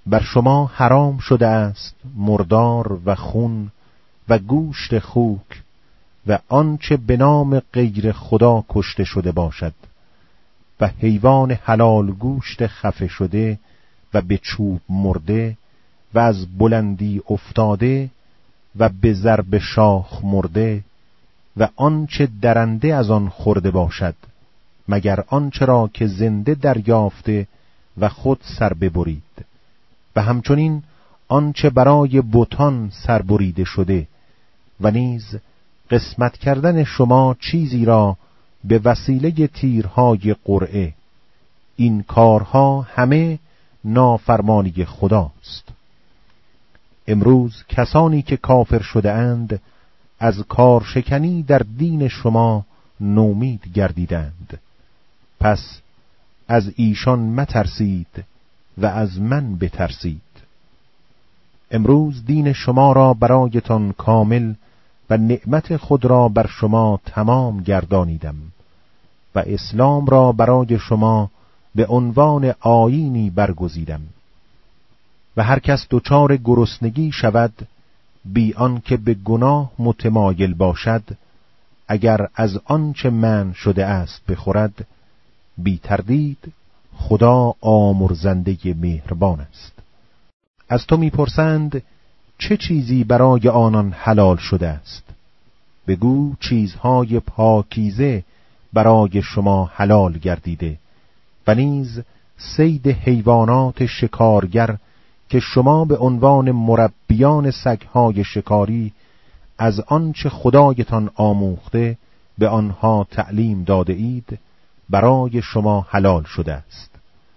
بر شما حرام شده است مردار و خون و گوشت خوک و آنچه به نام غیر خدا کشته شده باشد و حیوان حلال گوشت خفه شده و به چوب مرده و از بلندی افتاده و به ضرب شاخ مرده و آنچه درنده از آن خورده باشد مگر آنچه را که زنده دریافته و خود سر ببرید و همچنین آنچه برای بتان سر بریده شده و نیز قسمت کردن شما چیزی را به وسیله تیرهای قرعه. این کارها همه نافرمانی خداست. امروز کسانی که کافر شده اند از کارشکنی در دین شما نومید گردیدند، پس از ایشان مترسید و از من بترسید. امروز دین شما را برایتان کامل و نعمت خود را بر شما تمام گردانیدم و اسلام را برای شما به عنوان آیینی برگزیدم و هر کس دچار گرسنگی شود بی آن که به گناه متمایل باشد، اگر از آنچه منع شده است بخورد، بی تردید خدا آمرزنده مهربان است. از تو میپرسند چه چیزی برای آنان حلال شده است؟ بگو چیزهای پاکیزه برای شما حلال گردیده و نیز صید حیوانات شکارگر که شما به عنوان مربیان سگهای شکاری از آنچه خدایتان آموخته به آنها تعلیم داده اید برای شما حلال شده است.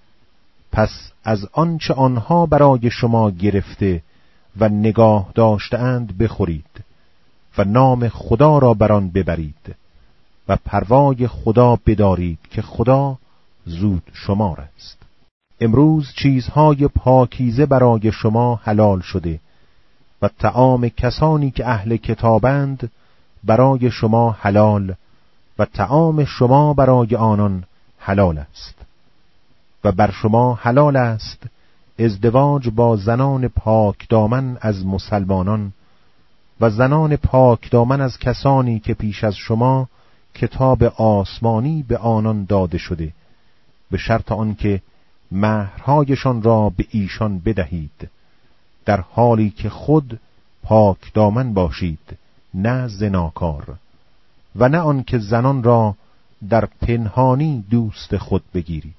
پس از آنچه آنها برای شما گرفته و نگاه داشتند بخورید و نام خدا را بر آن ببرید و پروای خدا بدارید که خدا زود شمار است. امروز چیزهای پاکیزه برای شما حلال شده و طعام کسانی که اهل کتابند برای شما حلال و طعام شما برای آنان حلال است و بر شما حلال است ازدواج با زنان پاک دامن از مسلمانان و زنان پاک دامن از کسانی که پیش از شما کتاب آسمانی به آنان داده شده، به شرط آنکه مهرهایشان را به ایشان بدهید، در حالی که خود پاک دامن باشید، نه زناکار، و نه آنکه زنان را در پنهانی دوست خود بگیرید.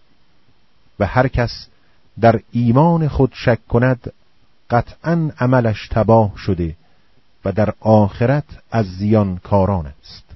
و هر کس در ایمان خود شک کند قطعاً عملش تباه شده و در آخرت از زیانکاران است.